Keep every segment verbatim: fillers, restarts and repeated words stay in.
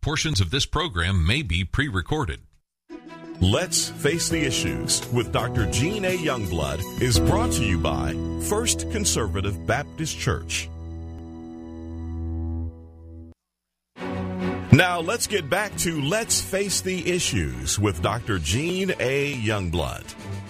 Portions of this program may be pre-recorded. Let's Face the Issues with Doctor Gene A. Youngblood is brought to you by First Conservative Baptist Church. Now let's get back to Let's Face the Issues with Doctor Gene A. Youngblood.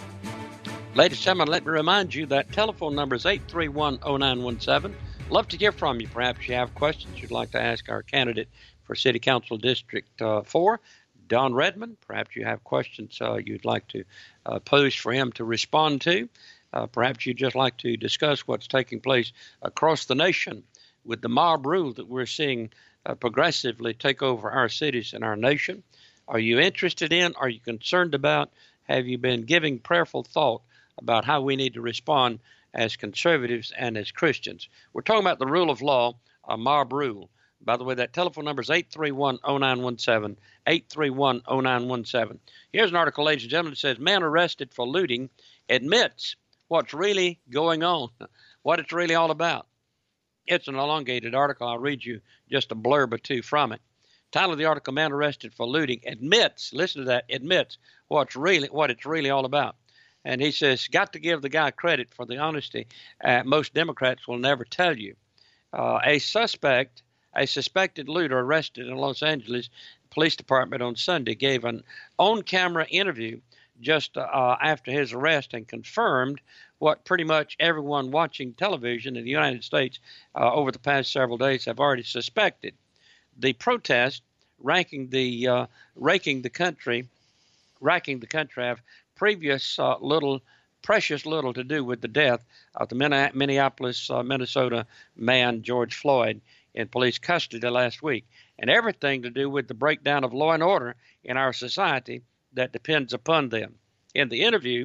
Ladies and gentlemen, let me remind you that telephone number is eight three one, oh nine one seven. Love to hear from you. Perhaps you have questions you'd like to ask our candidate for City Council District uh, four, Don Redmond. Perhaps you have questions uh, you'd like to uh, pose for him to respond to. Uh, perhaps you'd just like to discuss what's taking place across the nation with the mob rule that we're seeing uh, progressively take over our cities and our nation. Are you interested in? Are you concerned about? Have you been giving prayerful thought about how we need to respond as conservatives and as Christians? We're talking about the rule of law, a mob rule. By the way, that telephone number is eight three one, oh nine one seven, eight three one, oh nine one seven. Here's an article, ladies and gentlemen, that says, man arrested for looting admits what's really going on, what it's really all about. It's an elongated article. I'll read you just a blurb or two from it. Title of the article, man arrested for looting admits, listen to that, admits what's really, what it's really all about. And he says, got to give the guy credit for the honesty. Uh, most Democrats will never tell you. Uh, a suspect A suspected looter arrested in Los Angeles Police Department on Sunday gave an on-camera interview just uh, after his arrest and confirmed what pretty much everyone watching television in the United States uh, over the past several days have already suspected. The protest ranking the uh, raking the country, racking the country have previous uh, little, precious little to do with the death of the Minneapolis, uh, Minnesota man George Floyd in police custody last week, and everything to do with the breakdown of law and order in our society that depends upon them. In the interview,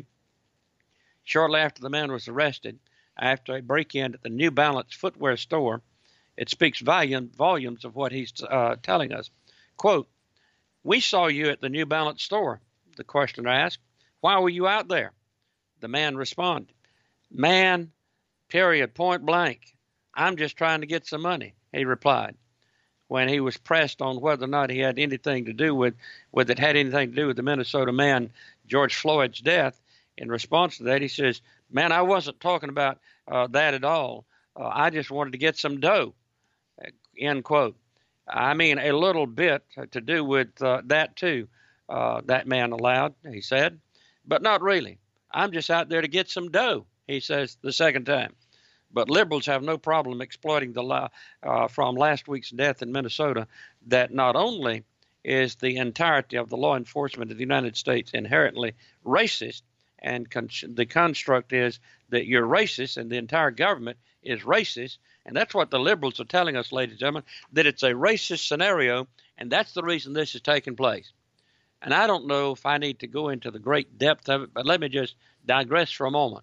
shortly after the man was arrested, after a break-in at the New Balance footwear store, it speaks volume, volumes of what he's uh, telling us. Quote, we saw you at the New Balance store, the questioner asked. Why were you out there? The man responded, man, period, point blank. I'm just trying to get some money, he replied. When he was pressed on whether or not he had anything to do with, with it had anything to do with the Minnesota man George Floyd's death, in response to that, he says, man, I wasn't talking about uh, that at all. Uh, I just wanted to get some dough, end quote. I mean, a little bit to do with uh, that, too, uh, that man allowed, he said, but not really. I'm just out there to get some dough, he says the second time. But liberals have no problem exploiting the law uh, from last week's death in Minnesota that not only is the entirety of the law enforcement of the United States inherently racist, and con- the construct is that you're racist and the entire government is racist, and that's what the liberals are telling us, ladies and gentlemen, that it's a racist scenario, and that's the reason this is taking place. And I don't know if I need to go into the great depth of it, but let me just digress for a moment.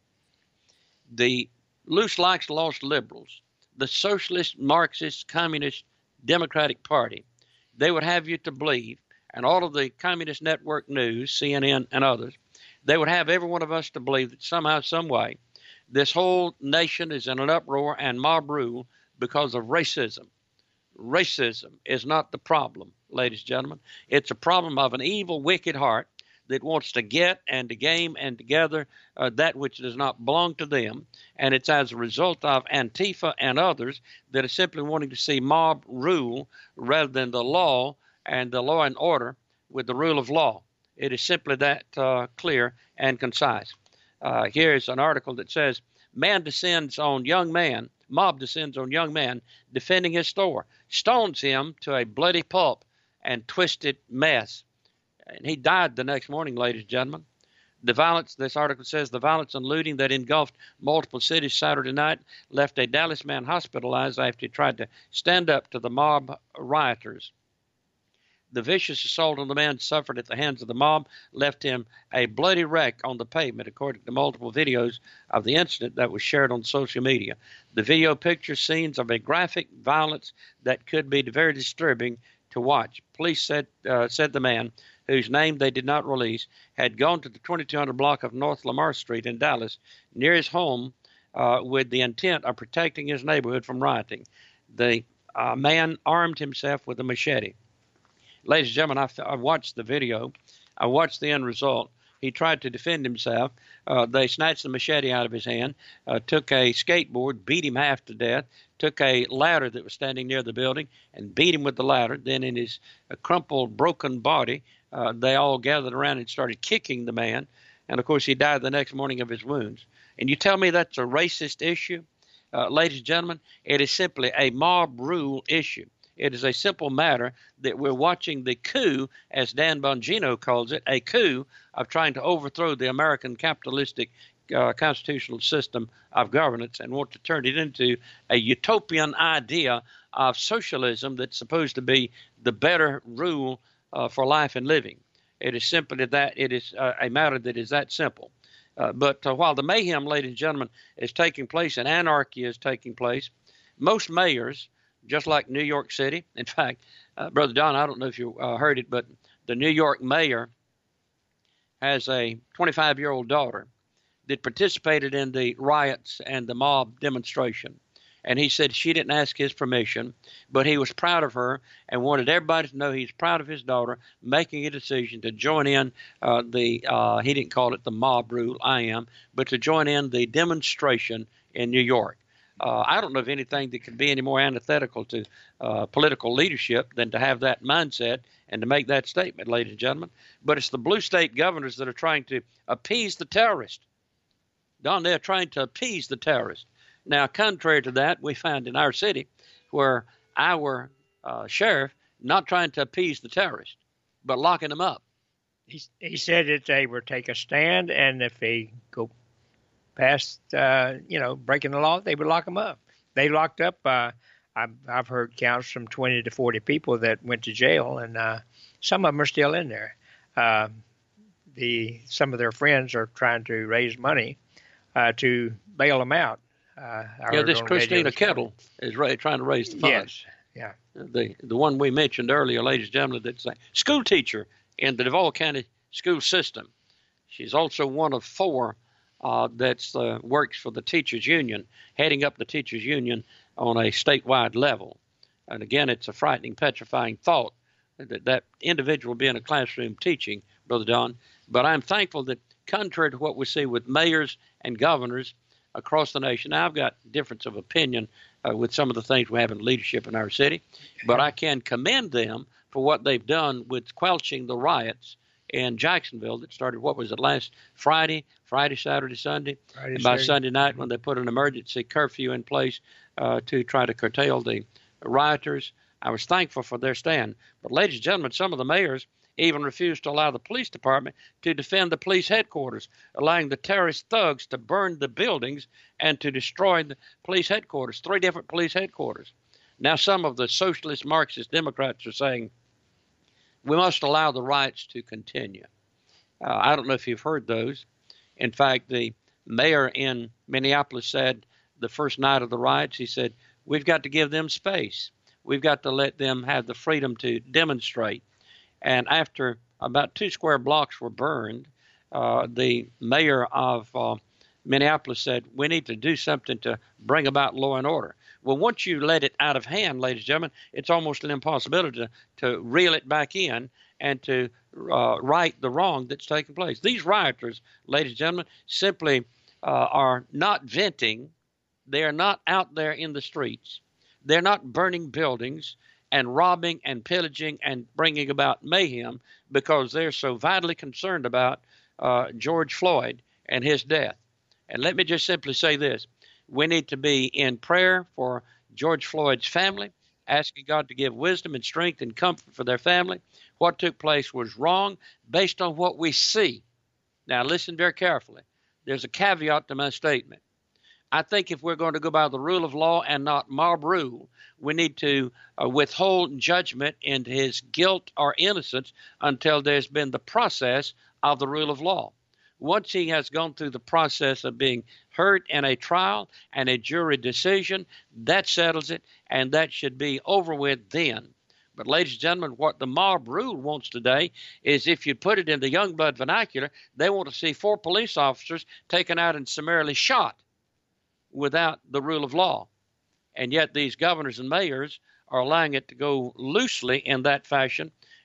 The loose likes lost liberals, the socialist, Marxist, communist, Democratic Party, they would have you to believe, and all of the Communist Network News, C N N and others, they would have every one of us to believe that somehow, some way, this whole nation is in an uproar and mob rule because of racism. Racism is not the problem, ladies and gentlemen. It's a problem of an evil, wicked heart that wants to get and to game and to gather uh, that which does not belong to them. And it's as a result of Antifa and others that are simply wanting to see mob rule rather than the law and the law and order with the rule of law. It is simply that uh, clear and concise. Uh, here's an article that says, man descends on young man, mob descends on young man defending his store, stones him to a bloody pulp and twisted mess. And he died the next morning, ladies and gentlemen. The violence, this article says, the violence and looting that engulfed multiple cities Saturday night left a Dallas man hospitalized after he tried to stand up to the mob rioters. The vicious assault on the man suffered at the hands of the mob left him a bloody wreck on the pavement, according to multiple videos of the incident that was shared on social media. The video pictures scenes of a graphic violence that could be very disturbing to watch. Police said, uh, said the man, whose name they did not release, had gone to the twenty-two hundred block of North Lamar Street in Dallas, near his home, uh, with the intent of protecting his neighborhood from rioting. The uh, man armed himself with a machete. Ladies and gentlemen, I, I watched the video. I watched the end result. He tried to defend himself. Uh, they snatched the machete out of his hand, uh, took a skateboard, beat him half to death, took a ladder that was standing near the building and beat him with the ladder. Then in his uh, crumpled, broken body, uh, they all gathered around and started kicking the man. And, of course, he died the next morning of his wounds. And you tell me that's a racist issue? Uh, ladies and gentlemen, it is simply a mob rule issue. It is a simple matter that we're watching the coup, as Dan Bongino calls it, a coup of trying to overthrow the American capitalistic uh, constitutional system of governance and want to turn it into a utopian idea of socialism that's supposed to be the better rule uh, for life and living. It is simply that. It is uh, a matter that is that simple. Uh, but uh, while the mayhem, ladies and gentlemen, is taking place and anarchy is taking place, most mayors, just like New York City, in fact, uh, Brother Don, I don't know if you uh, heard it, but the New York mayor has a twenty-five-year-old daughter that participated in the riots and the mob demonstration. And he said she didn't ask his permission, but he was proud of her and wanted everybody to know he's proud of his daughter making a decision to join in uh, the, uh, he didn't call it the mob rule, I am, but to join in the demonstration in New York. Uh, I don't know of anything that could be any more antithetical to uh, political leadership than to have that mindset and to make that statement, ladies and gentlemen. But it's the blue state governors that are trying to appease the terrorists. Don, they're trying to appease the terrorists. Now, contrary to that, we find in our city where our uh, sheriff not trying to appease the terrorists, but locking them up. He, he said that they would take a stand, and if they go past, uh, you know, breaking the law, they would lock them up. They locked up, uh, I've, I've heard counts from twenty to forty people that went to jail, and uh, some of them are still in there. Uh, the Some of their friends are trying to raise money uh, to bail them out. Uh, yeah, this Christina Kettle is ra- trying to raise the funds. Yes, yeah. The the one we mentioned earlier, ladies and gentlemen, that's a school teacher in the Duval County school system. She's also one of four uh, that uh, works for the teachers union, heading up the teachers union on a statewide level. And again, it's a frightening, petrifying thought that that individual be in a classroom teaching, Brother Don. But I'm thankful that contrary to what we see with mayors and governors across the nation. Now, I've got difference of opinion uh, with some of the things we have in leadership in our city, but I can commend them for what they've done with squelching the riots in Jacksonville that started, what was it, last Friday, Friday, Saturday, Sunday, Friday, and by Saturday. Sunday night when they put an emergency curfew in place uh, to try to curtail the rioters. I was thankful for their stand. But, ladies and gentlemen, some of the mayors even refused to allow the police department to defend the police headquarters, allowing the terrorist thugs to burn the buildings and to destroy the police headquarters, three different police headquarters. Now, some of the socialist Marxist Democrats are saying we must allow the riots to continue. Uh, I don't know if you've heard those. In fact, the mayor in Minneapolis said the first night of the riots, he said, we've got to give them space. We've got to let them have the freedom to demonstrate. And after about two square blocks were burned, uh, the mayor of uh, Minneapolis said, we need to do something to bring about law and order. Well, once you let it out of hand, ladies and gentlemen, it's almost an impossibility to, to reel it back in and to uh, right the wrong that's taking place. These rioters, ladies and gentlemen, simply uh, are not venting. They are not out there in the streets. They're not burning buildings and robbing and pillaging and bringing about mayhem because they're so vitally concerned about uh, George Floyd and his death. And let me just simply say this. We need to be in prayer for George Floyd's family, asking God to give wisdom and strength and comfort for their family. What took place was wrong based on what we see. Now, listen very carefully. There's a caveat to my statement. I think if we're going to go by the rule of law and not mob rule, we need to uh, withhold judgment into his guilt or innocence until there's been the process of the rule of law. Once he has gone through the process of being heard in a trial and a jury decision, that settles it, and that should be over with then. But, ladies and gentlemen, what the mob rule wants today is, if you put it in the Youngblood vernacular, they want to see four police officers taken out and summarily shot without the rule of law. And yet these governors and mayors are allowing it to go loosely in that fashion.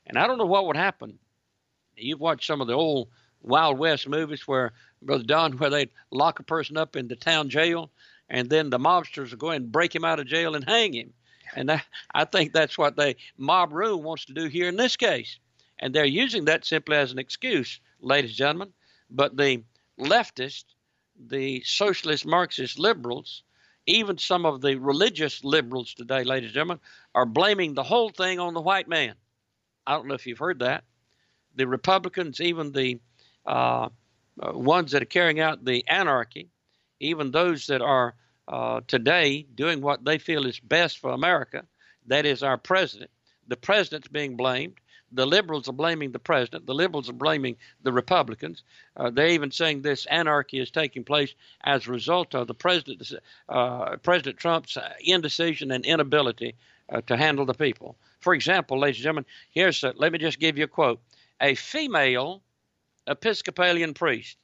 And I don't know what would happen. You've watched some of the old Wild West movies where, Brother Don, where they'd lock a person up in the town jail, and then the mobsters will go and break him out of jail and hang him. And that, I think that's what the mob rule wants to do here in this case. And they're using that simply as an excuse, ladies and gentlemen. But the leftists, the socialist Marxist liberals, even some of the religious liberals today, ladies and gentlemen, are blaming the whole thing on the white man. I don't know if you've heard that. The Republicans, even the uh, uh, ones that are carrying out the anarchy, even those that are uh, today doing what they feel is best for America, that is our president. The president's being blamed. The liberals are blaming the president. The liberals are blaming the Republicans. Uh, they're even saying this anarchy is taking place as a result of the president, uh, President Trump's indecision and inability uh, to handle the people. For example, ladies and gentlemen, here's a, let me just give you a quote. A female Episcopalian priest,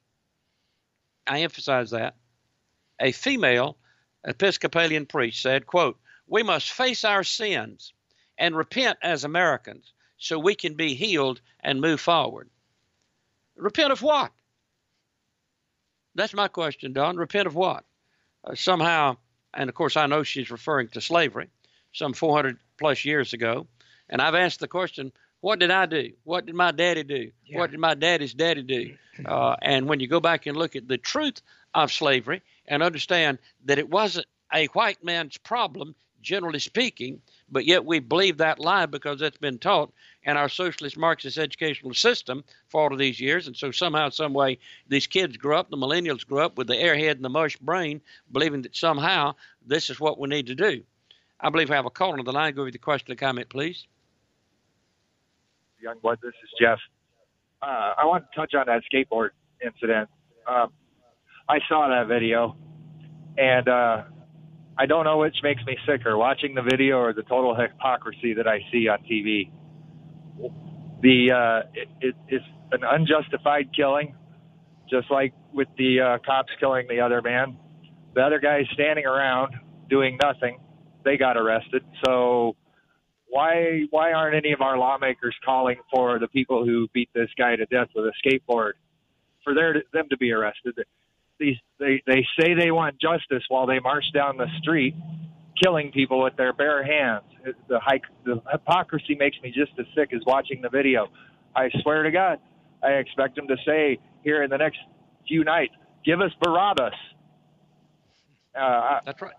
I emphasize that, a female Episcopalian priest said, quote, "We must face our sins and repent as Americans so we can be healed and move forward." Repent of what? That's my question, Don. Repent of what? Uh, somehow, and of course I know she's referring to slavery some four hundred plus years ago, and I've asked the question, what did I do? What did my daddy do? Yeah. What did my daddy's daddy do? Uh, and when you go back and look at the truth of slavery and understand that it wasn't a white man's problem, generally speaking, but yet we believe that lie because that's been taught in our socialist Marxist educational system for all of these years. And so somehow, some way, these kids grew up, the millennials grew up with the airhead and the mush brain, believing that somehow this is what we need to do. I believe we have a caller on the line. Go with the question or comment, please. Youngblood, this is Jeff. Uh, I want to touch on that skateboard incident. Um, I saw that video, and uh, I don't know which makes me sicker, watching the video or the total hypocrisy that I see on T V. The uh, it, it, it's an unjustified killing, just like with the uh, cops killing the other man. The other guys standing around doing nothing, they got arrested. So why why aren't any of our lawmakers calling for the people who beat this guy to death with a skateboard, for their, them to be arrested? These they, they say they want justice while they march down the street killing people with their bare hands. The, the hypocrisy makes me just as sick as watching the video. I swear to God, I expect them to say here in the next few nights, give us Barabbas. Uh, That's right.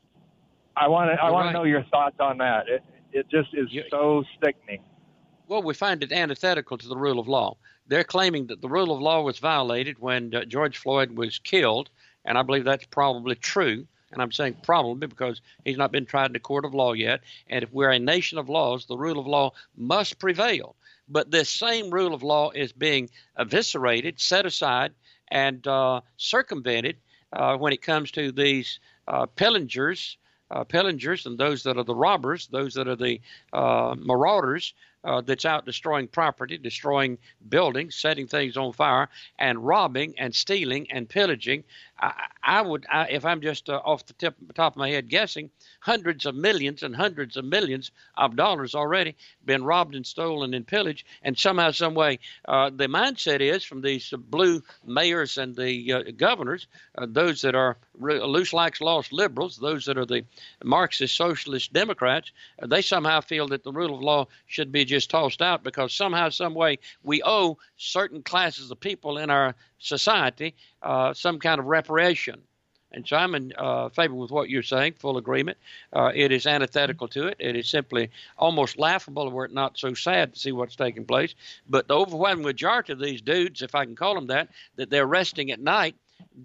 I want to I want right. to know your thoughts on that. It, it just is you, so sickening. Well, we find it antithetical to the rule of law. They're claiming that the rule of law was violated when uh, George Floyd was killed, and I believe that's probably true. And I'm saying probably because he's not been tried in a court of law yet. And if we're a nation of laws, the rule of law must prevail. But this same rule of law is being eviscerated, set aside, and uh, circumvented uh, when it comes to these uh, pillagers, uh, pillagers and those that are the robbers, those that are the uh, marauders, Uh, that's out destroying property, destroying buildings, setting things on fire, and robbing and stealing and pillaging. I, I would, I, if I'm just uh, off the tip, top of my head guessing, hundreds of millions and hundreds of millions of dollars already been robbed and stolen and pillaged. And somehow, some way, uh, the mindset is from these uh, blue mayors and the uh, governors, uh, those that are re- loose like lost liberals, those that are the Marxist socialist Democrats, uh, they somehow feel that the rule of law should be just tossed out because somehow, some way, we owe certain classes of people in our society uh, some kind of reparation. And so I'm in uh, favor with what you're saying, full agreement. Uh, it is antithetical to it. It is simply almost laughable were it not so sad to see what's taking place. But the overwhelming majority of these dudes, if I can call them that, that they're resting at night,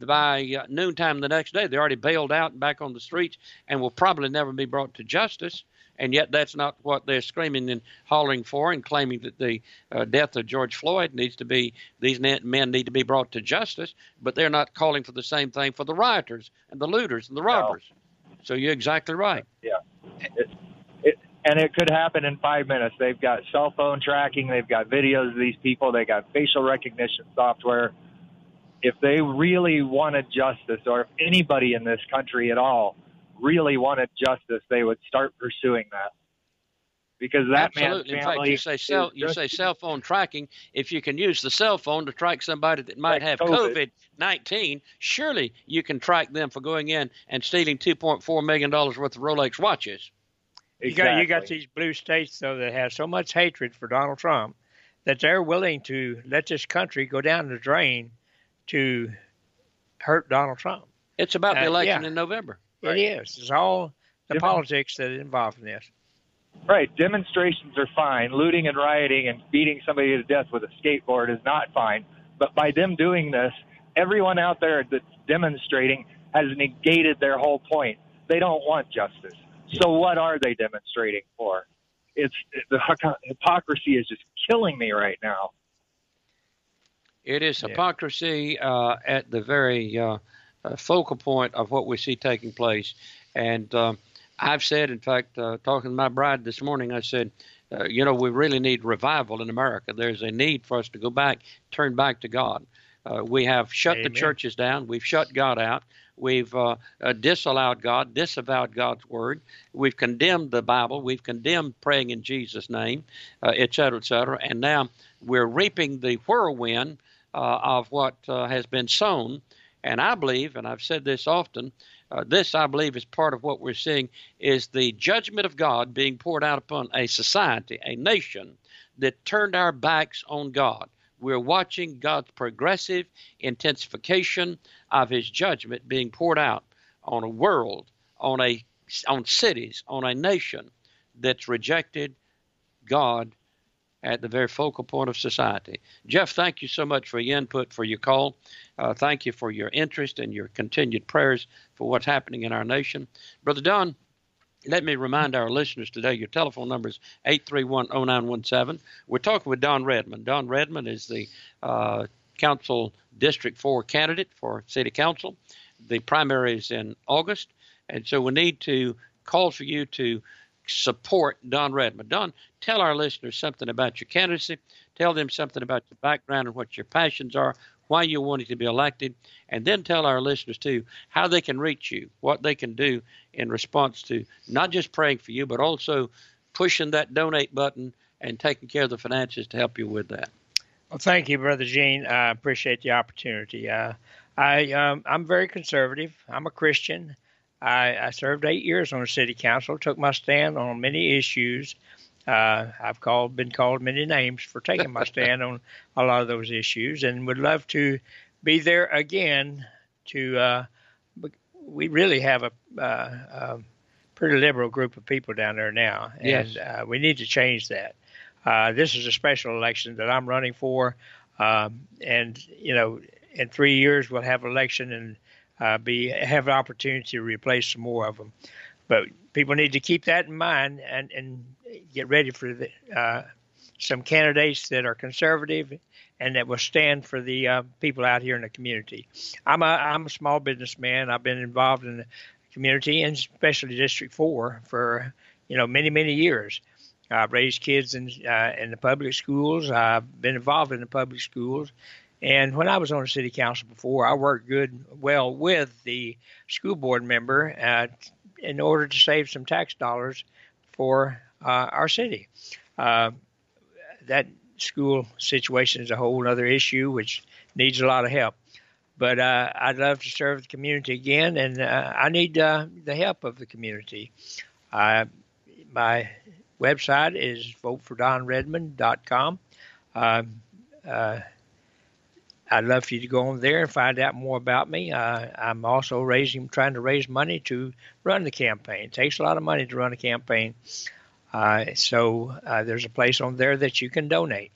by uh, noontime the next day, they're already bailed out and back on the streets and will probably never be brought to justice. And yet that's not what they're screaming and hollering for and claiming that the uh, death of George Floyd needs to be, these men need to be brought to justice, but they're not calling for the same thing for the rioters and the looters and the robbers. No. So you're exactly right. Yeah. It, it, and it could happen in five minutes. They've got cell phone tracking. They've got videos of these people. They got facial recognition software. If they really wanted justice, or if anybody in this country at all really wanted justice, they would start pursuing that. because that Absolutely. man's In fact, family you say cell you just, say cell phone tracking. If you can use the cell phone to track somebody that might like have COVID. COVID nineteen, surely you can track them for going in and stealing two point four million dollars worth of Rolex watches. You Exactly. got you got these blue states though that have so much hatred for Donald Trump that they're willing to let this country go down the drain to hurt Donald Trump. It's about the Uh, election yeah. in November. It is. It's all the Dem- politics that is involved in this. Right. Demonstrations are fine. Looting and rioting and beating somebody to death with a skateboard is not fine. But by them doing this, everyone out there that's demonstrating has negated their whole point. They don't want justice. So what are they demonstrating for? It's the hypocrisy is just killing me right now. It is Yeah. hypocrisy uh, at the very uh, uh, focal point of what we see taking place. And uh, I've said, in fact, uh, talking to my bride this morning, I said, uh, you know, we really need revival in America. There's a need for us to go back, turn back to God. Uh, we have shut Amen. the churches down. We've shut God out. We've uh, uh, disallowed God, disavowed God's word. We've condemned the Bible. We've condemned praying in Jesus' name, uh, et cetera, et cetera. And now we're reaping the whirlwind uh, of what uh, has been sown. And I believe, and I've said this often, uh, this I believe is part of what we're seeing is the judgment of God being poured out upon a society, a nation that turned our backs on God. We're watching God's progressive intensification of his judgment being poured out on a world, on a on cities, on a nation that's rejected God at the very focal point of society. Jeff, thank you so much for your input, for your call. Uh, thank you for your interest and your continued prayers for what's happening in our nation. Brother Don, let me remind our listeners today, your telephone number is eight three one, oh nine one seven. We're talking with Don Redmond. Don Redmond is the uh, Council District four candidate for City Council. The primary is in August, and so we need to call for you to support Don Redmond. Don, tell our listeners something about your candidacy. Tell them something about your background and what your passions are, why you wanted to be elected, and then tell our listeners, too, how they can reach you, what they can do in response to not just praying for you, but also pushing that donate button and taking care of the finances to help you with that. Well, thank you, Brother Gene. I appreciate the opportunity. Uh, I, um, I'm very conservative. I'm a Christian. I, I served eight years on the city council, took my stand on many issues. Uh, I've called, been called many names for taking my stand on a lot of those issues, and would love to be there again. To uh, we really have a, uh, a pretty liberal group of people down there now, and Yes. uh, we need to change that. Uh, this is a special election that I'm running for, um, and you know, in three years we'll have an election and uh, be have an opportunity to replace some more of them. But people need to keep that in mind and, and get ready for the, uh, some candidates that are conservative and that will stand for the uh, people out here in the community. I'm a I'm a small businessman. I've been involved in the community and especially District Four for you know many many years. I've raised kids in uh, in the public schools. I've been involved in the public schools. And when I was on the city council before, I worked good, well with the school board member uh, in order to save some tax dollars for uh, our city. Uh, that school situation is a whole other issue, which needs a lot of help. But uh, I'd love to serve the community again, and uh, I need uh, the help of the community. Uh, my website is vote for don redmond dot com. Um, uh, I'd love for you to go on there and find out more about me. Uh, I'm also raising, trying to raise money to run the campaign. It takes a lot of money to run a campaign. Uh, so uh, there's a place on there that you can donate.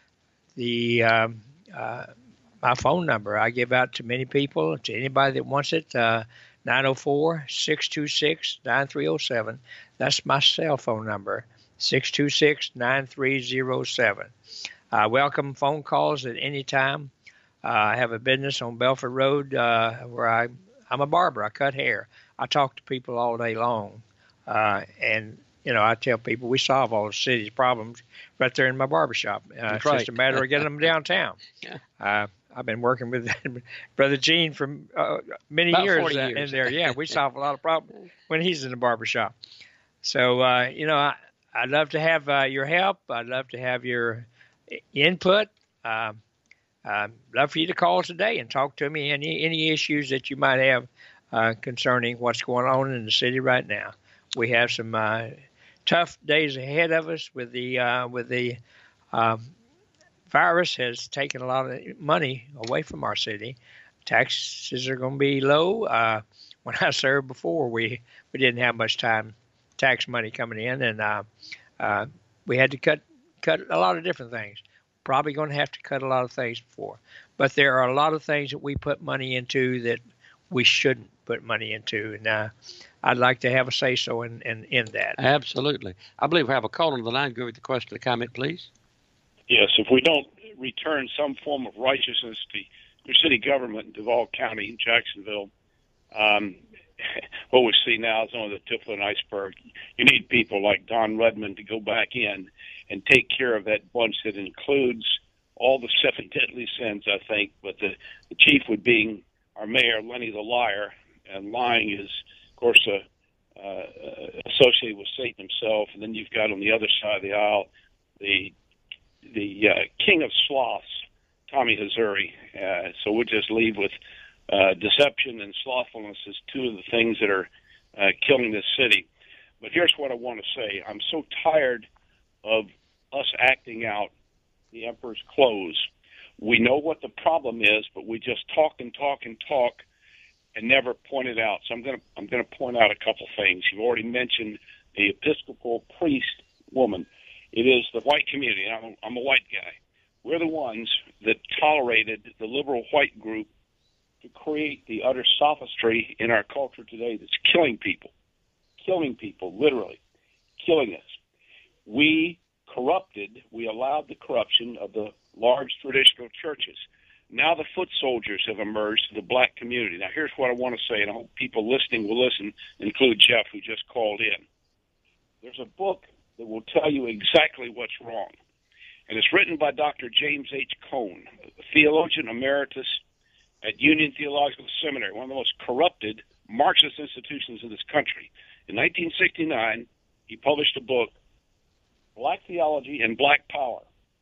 The um, uh, my phone number I give out to many people, to anybody that wants it, uh, nine oh four, six two six, nine three oh seven. That's my cell phone number, six two six, nine three oh seven. I welcome phone calls at any time. Uh, I have a business on Belford Road uh, where I, I'm a barber. I cut hair. I talk to people all day long. Uh, and, you know, I tell people we solve all the city's problems right there in my barbershop. Uh, it's right. just a matter of getting them downtown. Yeah. Uh, I've been working with Brother Gene for uh, many About years, forty uh, years. in there. Yeah, we solve a lot of problems when he's in the barbershop. So, uh, you know, I, I'd love to have uh, your help. I'd love to have your input. Uh, I'd love for you to call today and talk to me any any issues that you might have uh, concerning what's going on in the city right now. We have some uh, tough days ahead of us with the uh, with the um, virus has taken a lot of money away from our city. Taxes are going to be low. Uh, when I served before, we, we didn't have much time tax money coming in, and uh, uh, we had to cut cut a lot of different things. Probably going to have to cut a lot of things before. But there are a lot of things that we put money into that we shouldn't put money into, and uh, I'd like to have a say-so in, in, in that. Absolutely. I believe we have a call on the line. Go with the question or comment, please. Yes, if we don't return some form of righteousness to your city government in Duval County in Jacksonville, um, what we see now is only the tip of an iceberg. You need people like Don Redmond to go back in and take care of that bunch that includes all the seven deadly sins, I think, but the, the chief would being our mayor, Lenny the Liar, and lying is, of course, uh, uh, associated with Satan himself. And then you've got on the other side of the aisle the the uh, king of sloths, Tommy Hazzuri. Uh, so we'll just leave with uh, deception and slothfulness as two of the things that are uh, killing this city. But here's what I want to say. I'm so tired of us acting out the emperor's clothes. We know what the problem is, but we just talk and talk and talk and never point it out. So I'm going to I'm going to point out a couple things. You've already mentioned the Episcopal priest woman. It is the white community. I'm a, I'm a white guy. We're the ones that tolerated the liberal white group to create the utter sophistry in our culture today that's killing people, killing people, literally, killing us. We corrupted, we allowed the corruption of the large traditional churches. Now the foot soldiers have emerged to the black community. Now here's what I want to say, and I hope people listening will listen, include Jeff, who just called in. There's a book that will tell you exactly what's wrong. And it's written by Doctor James H. Cone, a theologian emeritus at Union Theological Seminary, one of the most corrupted Marxist institutions in this country. In nineteen sixty-nine, he published a book, Black Theology and Black Power.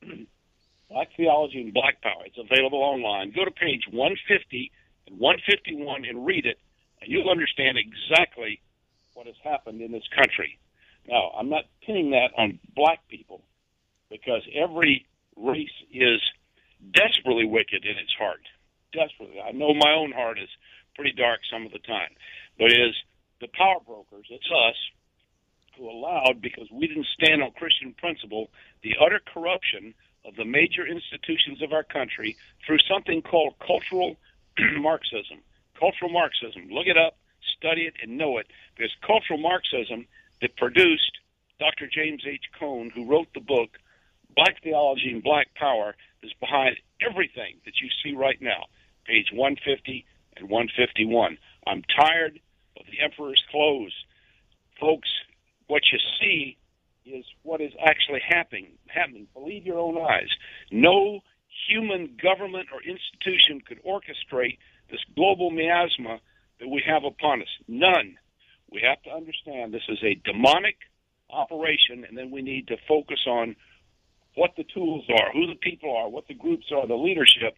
Black Theology and Black Power. It's available online. Go to page one fifty and one fifty-one and read it, and you'll understand exactly what has happened in this country. Now, I'm not pinning that on black people, because every race is desperately wicked in its heart. Desperately. I know my own heart is pretty dark some of the time. But it is the power brokers, it's us, who allowed, because we didn't stand on Christian principle, the utter corruption of the major institutions of our country through something called cultural Marxism. Cultural Marxism. Look it up, study it, and know it. Because cultural Marxism that produced Doctor James H. Cone, who wrote the book, Black Theology and Black Power, is behind everything that you see right now, page one fifty and one fifty-one. I'm tired of the emperor's clothes. Folks, what you see is what is actually happening. happening. Believe your own eyes. No human government or institution could orchestrate this global miasma that we have upon us. None. We have to understand this is a demonic operation, and then we need to focus on what the tools are, who the people are, what the groups are, the leadership,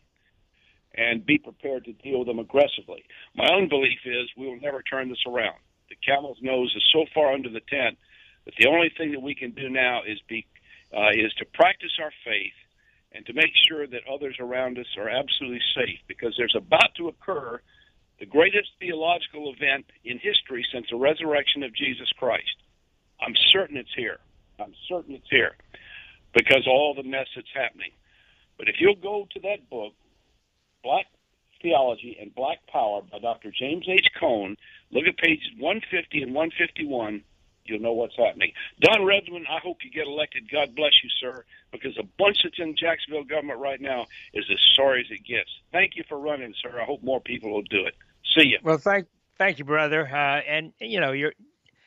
and be prepared to deal with them aggressively. My own belief is we will never turn this around. The camel's nose is so far under the tent that the only thing that we can do now is be uh, is to practice our faith and to make sure that others around us are absolutely safe, because there's about to occur the greatest theological event in history since the resurrection of Jesus Christ. I'm certain it's here. I'm certain it's here because all the mess that's happening. But if you'll go to that book, Black Theology and Black Power by Doctor James H. Cone, look at pages one fifty and one fifty-one, you'll know what's happening. Don Redmond, I hope you get elected. God bless you, sir, because the bunch that's in Jacksonville government right now is as sorry as it gets. Thank you for running, sir. I hope more people will do it. See you. Well, thank thank you, brother. Uh, and, you know, you're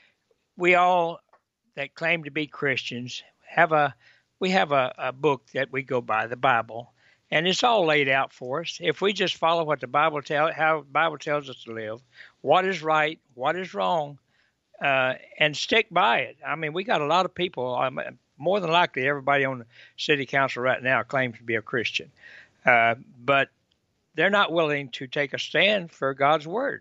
we all that claim to be Christians have a we have a, a book that we go by, the Bible, and it's all laid out for us. If we just follow what the Bible tell how the Bible tells us to live, what is right, what is wrong, uh, and stick by it. I mean, we got a lot of people. Um, more than likely, everybody on the city council right now claims to be a Christian, uh, but they're not willing to take a stand for God's word.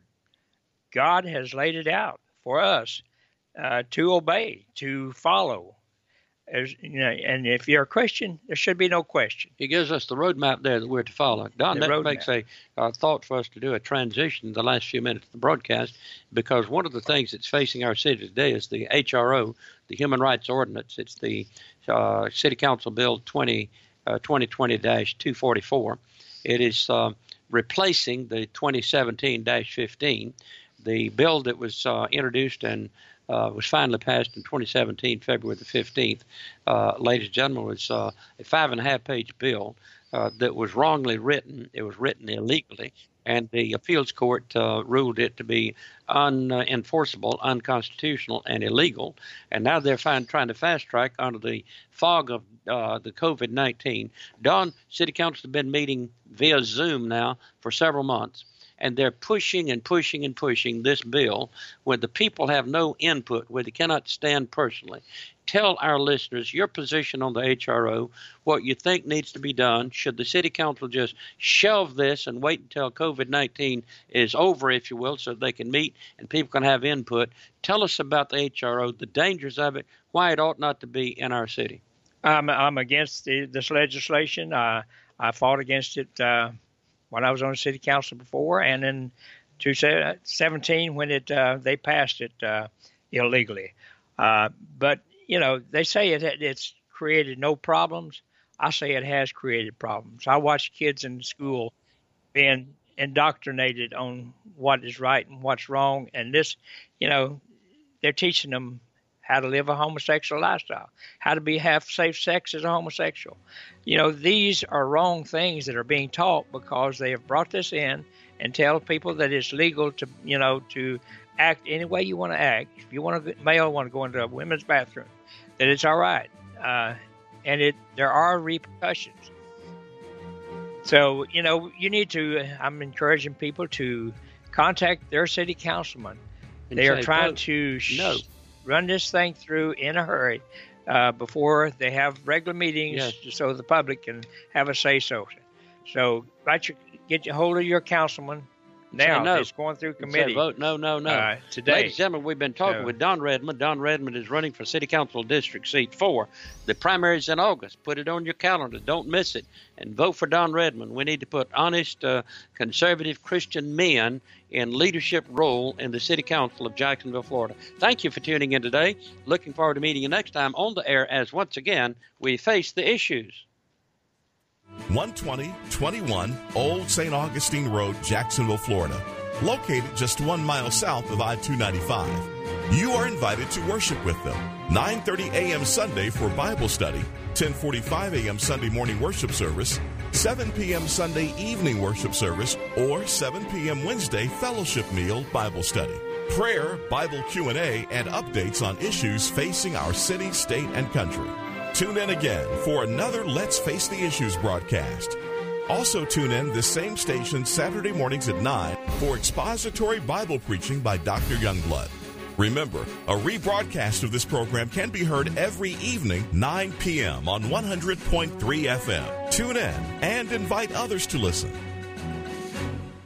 God has laid it out for us uh, to obey, to follow. As, you know, and if you're a Christian, there should be no question. He gives us the roadmap there that we're to follow. Don, The that roadmap. makes a uh, thought for us to do a transition the last few minutes of the broadcast, because one of the things that's facing our city today is the H R O, the Human Rights Ordinance. It's the uh, City Council Bill twenty twenty dash two forty-four. It is uh, replacing the twenty seventeen dash fifteen, the bill that was uh, introduced and Uh, was finally passed in twenty seventeen, February the fifteenth. Uh, ladies and gentlemen, was uh, a five and a half page bill uh, that was wrongly written. It was written illegally, and the appeals court uh, ruled it to be unenforceable, unconstitutional, and illegal. And now they're find, trying to fast track under the fog of uh, the COVID nineteen. Don, City Council has been meeting via Zoom now for several months. And they're pushing and pushing and pushing this bill where the people have no input, where they cannot stand personally. Tell our listeners your position on the H R O, what you think needs to be done. Should the city council just shelve this and wait until COVID nineteen is over, if you will, so they can meet and people can have input? Tell us about the H R O, the dangers of it, why it ought not to be in our city. I'm, I'm against the, this legislation. Uh, I fought against it uh, when I was on the city council before, and in two thousand seventeen when it uh, they passed it uh, illegally. Uh, but, you know, they say it it's created no problems. I say it has created problems. I watch kids in school being indoctrinated on what is right and what's wrong. And this, you know, they're teaching them how to live a homosexual lifestyle, how to be have safe sex as a homosexual. You know, these are wrong things that are being taught because they have brought this in and tell people that it's legal to, you know, to act any way you want to act. If you want to, male want to go into a women's bathroom, that it's all right. Uh, and it there are repercussions. So, you know, you need to, I'm encouraging people to contact their city councilman. And they say, are trying "Folks, to sh- no. run this thing through in a hurry uh, before they have regular meetings Yes. so the public can have a say-so. So write your, get your hold of your councilman now. no. It's going through Say committee vote no, no, no. uh, today. Ladies and gentlemen, we've been talking So- with Don Redmond. Don Redmond is running for City Council District Seat four. The primary's in August. Put it on your calendar. Don't miss it. And vote for Don Redmond. We need to put honest, uh, conservative Christian men in leadership role in the City Council of Jacksonville, Florida. Thank you for tuning in today. Looking forward to meeting you next time on the air as once again we face the issues. one twenty twenty-one Old Saint Augustine Road, Jacksonville, Florida. Located just one mile south of I two ninety-five. You are invited to worship with them. nine thirty a.m. Sunday for Bible study, ten forty-five a.m. Sunday morning worship service, seven p.m. Sunday evening worship service, or seven p.m. Wednesday fellowship meal Bible study. Prayer, Bible Q and A, and updates on issues facing our city, state, and country. Tune in again for another Let's Face the Issues broadcast. Also tune in this same station Saturday mornings at nine for expository Bible preaching by Doctor Youngblood. Remember, a rebroadcast of this program can be heard every evening, nine p.m. on one hundred point three F M. Tune in and invite others to listen.